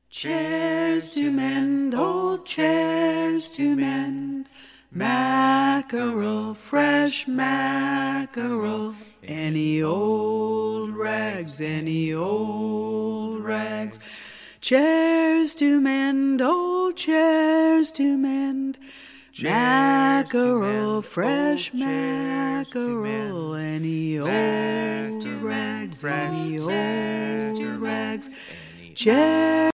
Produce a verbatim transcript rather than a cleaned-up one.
Chairs to mend, old chairs to mend. Mackerel, fresh mackerel. Any old rags, any old rags. Chairs to mend, old chairs to mend. Mackerel, fresh mackerel. Any old rags, any old rags. Chairs